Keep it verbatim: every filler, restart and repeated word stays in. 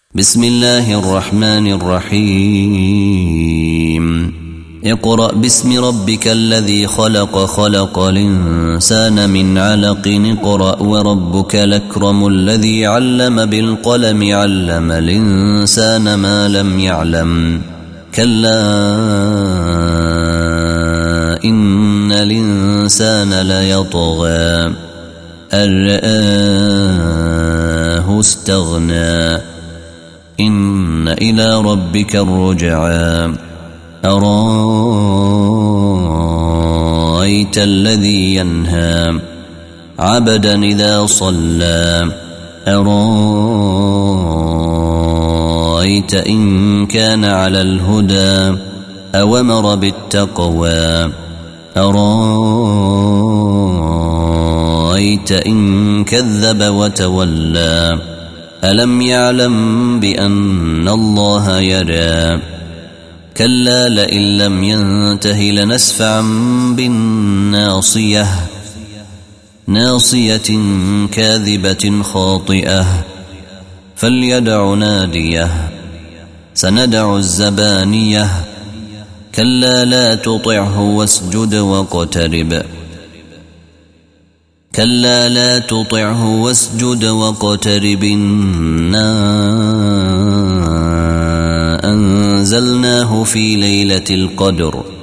بسم الله الرحمن الرحيم اقرأ باسم ربك الذي خلق خلق الإنسان من علق اقرأ وربك الأكرم الذي علم بالقلم علم الإنسان ما لم يعلم كلا إن الإنسان ليطغى أن رآه استغنى إن إلى ربك الرجعى أرأيت الذي ينهى عبدا إذا صلى أرأيت إن كان على الهدى أوامر بالتقوى أرأيت إن كذب وتولى ألم يعلم بأن الله يرى كلا لئن لم ينته لنسفعا بالناصية ناصية كاذبة خاطئة فليدع ناديه سندع الزبانية كلا لا تطعه واسجد واقترب كلا لا تطعه واسجد واقترب إنا أنزلناه في ليلة القدر